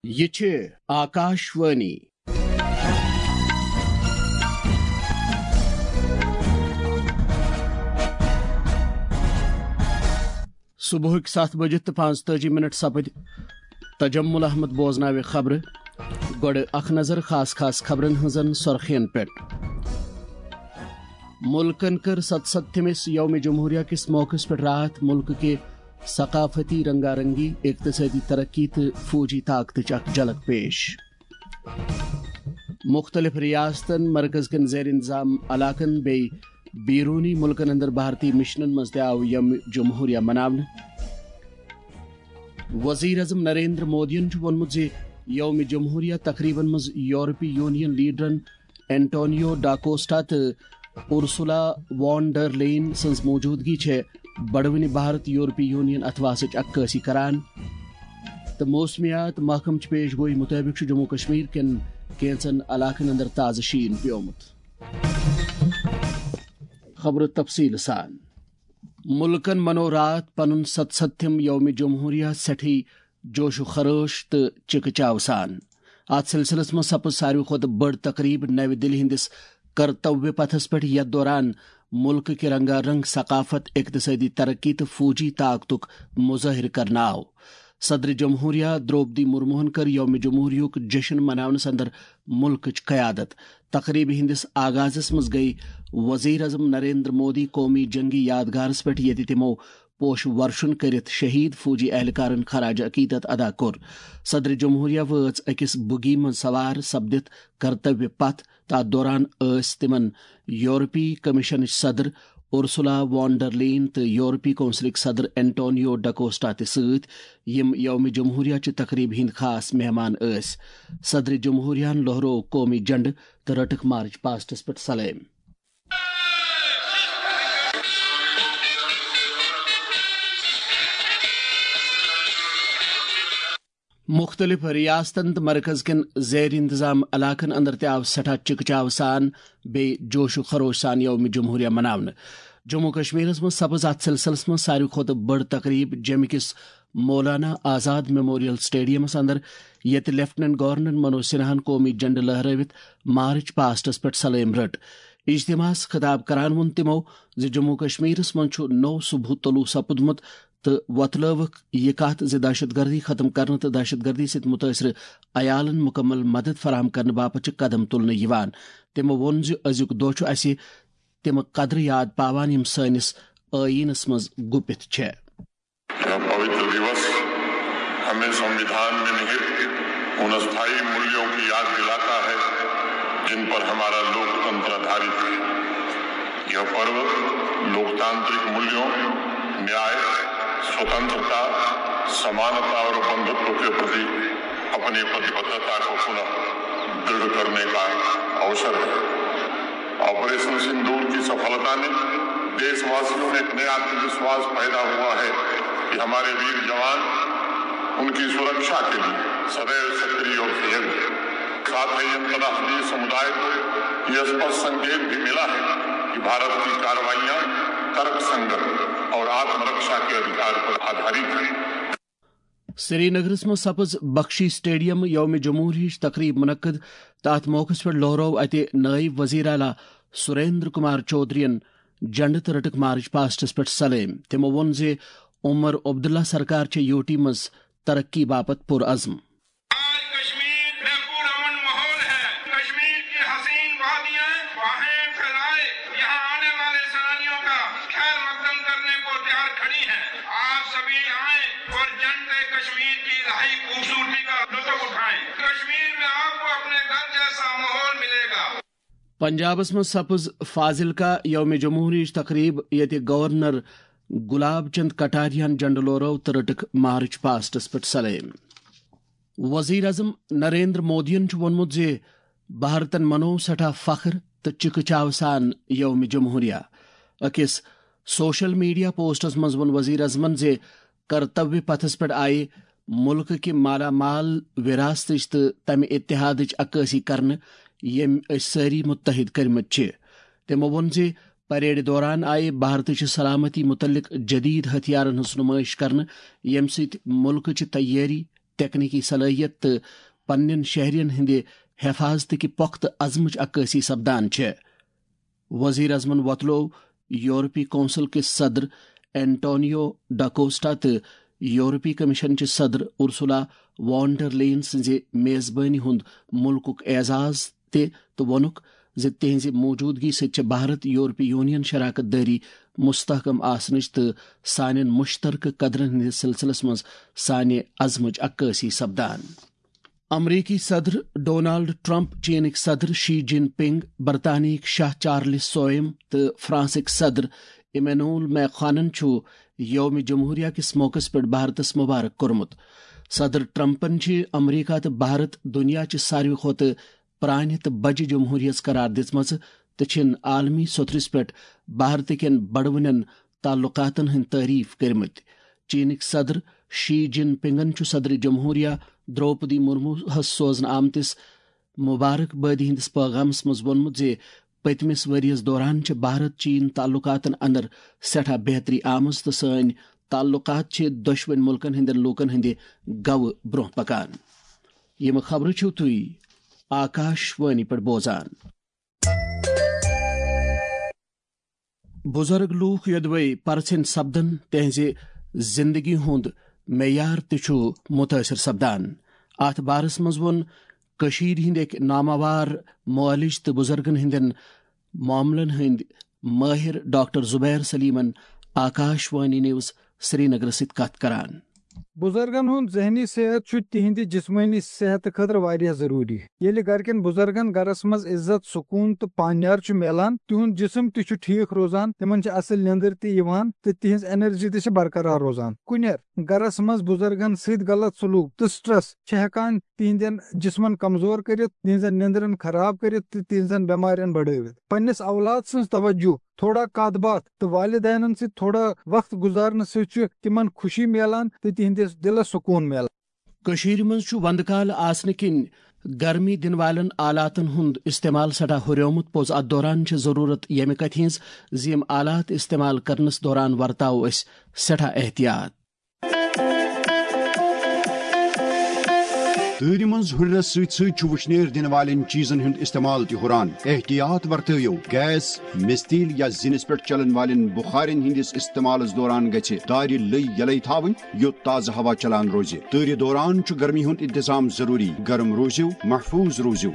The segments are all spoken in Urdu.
یہ چھ آکاشوانی صبح 7:45 سپد تجمل احمد بوزناو خبر گوڑ اخ نظر خاص خبرن ہزن سرخین پیٹ ملکن کر 77 یوم جمہوریہ کس موقع پر رات ملک کے ثقافتی رنگا رنگی اقتصادی ترقی تو فوجی طاقت اخ جھلک پیش مختلف ریاستن مرکز کن زیر انتظام علاقن بی بیرونی ملکن اندر بھارتی مشنن مز آو یوم جمہوریہ مناونہ وزیر اعظم نریندر مودین وونمت یوم جمہوریہ تقریباً مز یورپی یونین لیڈرن اینٹونیو ڈاکوسٹا تو ارسولا وان ڈر لین سنز موجودگی بڑونی بھارت یورپی یونین اتھواسچ عکاسی کران تو موسمیات محکم پیش گوئی مطابق جموں کشمیر کن کینچن علاقن اندر تازہ شین پیومت خبر تفصیل سان ملکن منو رات پن 77 یوم جمہوریہ سٹھی جوش و خروش تو چکچاو سان ات سلسلس من سپز ساروی کھت بڑ تقریب نو دہلی ہندس کرتویہ پتھس پہ یتھ دوران ملک کے رنگا رنگ ثقافت اقتصادی ترقی تو فوجی طاقتک مظاہر کرنا آو صدر جمہوریہ دروپدی مرموہن کر یوم جمہوریہ جشن مناونس اندر ملک قیادت تقریب ہندس آغازس مز گئی وزیر اعظم نریندر مودی قومی جنگی یادگارس پہ یت تمو پوش ورشن کرت شہید فوجی اہلکارن خراج عقیدت ادا کور صدر جمہوریہ وٲژ أکس بگی من سوار سپدت کرتویہ پتھ تات دوران تمن یورپی کمیشن صدر ارسولا وان ڈر لین تو یورپی کونسلک صدر اینٹونیو ڈاکوسٹا ست یم یوم جمہوریہ چہ تقریب ہند خاص مہمان صدر جمہوریہ لہرو قومی جنڈ تو رٹک مارچ پاسٹس پہ سلام مختلف ریاستن تو مرکز کن زیر انتظام علاقن اندر آو سٹھا چکچاو سان بے جوش و خروش سان یوم جمہوریہ مناونہ جموں کشمیر من سپز ات سلسلس من ساروی کھت بڑ تقریب جمع کس مولانا آزاد میموریل سٹیڈیمس اندر یت لیفٹننٹ گورنر منوج سنہاہن قومی جنڈ لہرائوت مارچ پاسٹس پہ سلام رٹ اجتماع خطاب کران وون تمو جموں کشمیرس من نو صبح طلوع سپدمت تو وتلوک یہ کت دہشت گردی ختم کرنے تو دہشت گردی ست متاثر عیالن مکمل مدد فراہم کرنے باپت قدم تلنے یوان تمو وون ازیک دہ اس تم قدر یاد پاوان یم سانس آئینس مز گپت چھ پوتر دیوس ہمیں سمویدھان میں نہت ان استھائی مولیوں کی یاد دلاتا ہے جن پر ہمارا لوکتنتر آدھارت ہے یہ پرو لوکتانترک مولیوں نیائے स्वतंत्रता समानता और बंधुत्व के प्रति अपनी प्रतिबद्धता को पुनः दृढ़ करने का अवसर है। ऑपरेशन सिंदूर की सफलता ने देशवासियों में एक नया आत्मविश्वास पैदा हुआ है कि हमारे वीर जवान उनकी सुरक्षा के लिए सदैव सक्रिय और सजग है। साथ ही अंतर्राष्ट्रीय समुदाय को यह स्पष्ट संकेत भी मिला है कि भारत की कार्रवाइयां तर्क संगत और आत्मरक्षा के अधिकार पर आधारित है। سری نگرس من سپز بخشی سٹیڈیم یوم جمہوریہ تقریب منعقد تات موقع پہ لہرو ات نائب وزیر اعلیٰ سریندر کمار چودھرین جنڈ تو رٹک مارچ پاسٹس پہ سلام تمو وون عمر عبداللہ سرکار چھ یوٹی مز ترقی باپت پرعزم پنجابس من سپز فاضلکا یوم جمہوریہ تقریب یت گورنر گلاب چند کٹاریان جنڈ لورو تو رٹک مارچ پاسٹس پہ سلام وزیر اعظم نریندر مودین وونمت بھارتن منو سٹھا فخر تو چکچاو سان یوم جمہوریہ اکس سوشل میڈیا پوسٹس مز ون وزیر اعظمن کرتویہ پتھس پہ آئے ملک کے مالا مال وراثت تو تمہ اتحاد عکاسی کرنے یم ساری متحد کرمت تمو وون پریڈ دوران آئے بھارت سلامتی متعلق جدید ہتھیارن ہز نمائش کرنے یم ست ملک تیاری تکنیکی صلاحیت تو پنن شہرین ہند حفاظت کی پختہ عزمچ عکاسی سپدان ہے. وزیر اعظمن ووتلو یورپی کونسل کس صدر اینٹونیو ڈاکوسٹا تو یورپی کمیشن چہ صدر ارسولا وان ڈر لین سنز میزبانی ہند ملک اعزاز تو وونک زِ تہذ موجودگی ست بھارت یورپی یونین شراکت داری مستحکم آسنچ تو سان مشترکہ قدرن ہندس سلسلس مز سانہ عزمچ عکاسی سپدان. امریکی صدر ڈونالڈ ٹرمپ، چینک صدر شی جن پنگ، برطانیک شاہ چارلس سوئم تو فرانسک صدر ایمینول میخوانن یوم جمہوریہ کس موقع پہ بھارتس مبارک کورمت. صدر ٹرمپن امریکہ تو بھارت دنیا چہ ساروی کھوت پرانہ تو بجہ جمہوریت قرار دِژمژ تو چھن عالمی سطرس پہ بھارت کین بڑوٕنین تعلقاتن ہند تعریف کرمت. چینک صدر شی جن پنگن صدر جمہوریہ دروپدی مرمو ہس سوزن آمتس مبارک بادی ہندس پیغامس مز وونمت زِ پتمس وریس دوران بھارت چین تعلقاتن اندر سٹھا بہتری آمز تو سن تعلقات دشوین ملکن ہندین لوکن ہند گو برہ پکان. یم خبر چھو تھی آکاش وانی پہ بوزان. بزرگ لوک یدوے پرژھن سپدن تہذ زندگی ہند معیار تہ متاثر سپدان. ات بارس مز وون کشیر ہند نامور معالج تو بزرگن ہندین معاملن ہند ماہر ڈاکٹر زبیر سلیمن Akashvani news Srinagar ست کت کران. بزرگن ہند ذہنی صحت تہند جسمانی صحت خاطر واریاہ ضروری. ییلہ گرکن بزرگن گرس مز عزت سکون تو پانیار ملان، تہند جسم تہ ٹھیک روزان، تمن اصل نیندر تہ تہذ انرجی تہ برقرار روزان. کنیر گرس مز بزرگن ست غلط سلوک تو سٹرس ہیکان تہندین جسمن کمزور کرت، تہذن نیندرن خراب کرت تو تہذن بیمارین بڑھوت. پنس اولاد سن توجہ، تھوڑا کت بات تو والدینن سے تھوڑا وقت گزارنے سے تمن خوشی ملان تو تہندس دلس سکون ملان. کشیر مز وند کال آسن کن گرمی دن والن آلاتن ہند استعمال سٹھا ہریومت. پوز ات دوران ضرورت یمہ کتھ ہز یم آلات استعمال کرنس دوران ورتاو اس سٹھا احتیاط. تۭرِ منٛز ہُرنس سۭتۍ سۭتۍ چھُ وُشنیر دِنہٕ والٮ۪ن چیٖزن ہُنٛد استعمال تہِ ہُران. احتیاط ورتٲیِو. گیس، مستیل یا زِنِس پٮ۪ٹھ چلن والٮ۪ن بُخارٮ۪ن ہٕنٛدِس استعمالس دوران گژھِ دارِ لٔے یلے تھاوٕنۍ یوٚت تازٕ ہوا چلان روزِ. تۭرِ دوران چھُ گرمی ہُنٛد انتظام ضروٗری. گرم روزِو، محفوظ روزِو.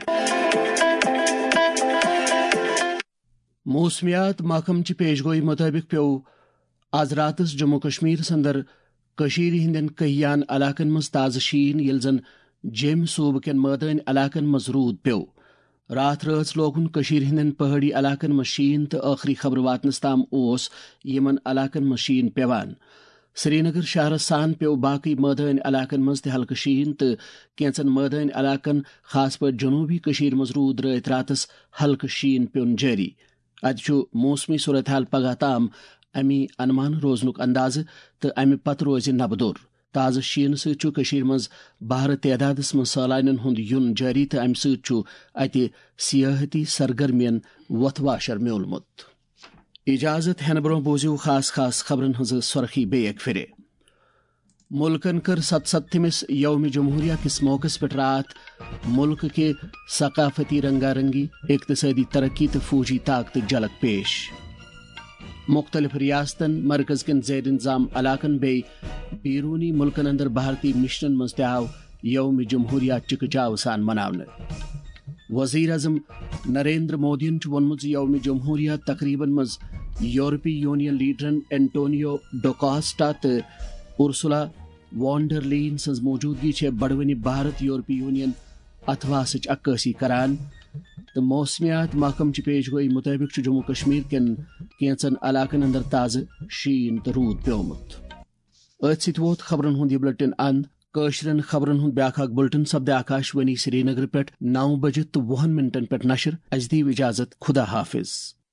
موسمیات محکمہ چہ پیشگوئی مطابق پیو آز راتس جموں کشمیر اندر کشیر ہندین کہیان علاقن مز تازہ شین یل زن جیمہ صوبہ کین مٲدٲنی علاقن مز روٗد پیو. رات رٲژ لوگُن کشیر ہندین پہاڑی علاقن مز شین تو آخری خبر واتنس تام اوس یمن علاقن مز شین پیوان. سری نگر شہرس سان پیو باقی مٲدٲنی علاقن مز تہ ہلکہ شین تو کینژن مٲدٲنی علاقن خاص پٲٹھۍ جنوبی کشیر مز روٗد رٲتۍ راتس ہلکہ شین پیون جاری. اتہ موسمی صورتحال پگہ تام امی انمان روزنک اندازہ تو امہ پتہ روز نبدور. تازہ شین ستھ مز بہر تعدادس مز سالانین ہند یون جاری تو امہ ستھ سیاحتی سرگرمین وتھ واشر میولمت. اجازت ہین برو بوزیو خاص خاص خبرن ہز سرخی بے ایک پھر. ملکن کر 77مس یوم جمہوریہ کس موقع پہ رات ملک کے ثقافتی رنگا رنگی، اقتصادی ترقی تو فوجی طاقت جھلک پیش. مختلف ریاستن، مرکز کن زیر انتظام علاقن بے بیرونی ملکن اندر بھارتی مشنن مز آو یوم جمہوریہ چکچاو سان مناونہ. وزیر اعظم نریندر مودین وونمت یوم جمہوریہ تقریباً مز یورپی یونین لیڈرن اینٹونیو ڈوکاسٹا تو ارسولا وان ڈر لین سز موجودگی بڑونی بھارت یورپی یونین اتھواسچ عکاسی کران. تو موسمیات محکمہ چہ پیشگوئی مطابق جموں کشمیر کین کینچن علاقن اندر تازہ شین تو روٗد پیومت. ات ست ووت خبرن ہند یہ بلٹن اند. کٲشرین خبرن ہند بیاکھ اکھ بلٹن سپدِ آکاش وانی سری نگر پہ 9:20 پہ نشر. اس دیو اجازت. خدا حافظ.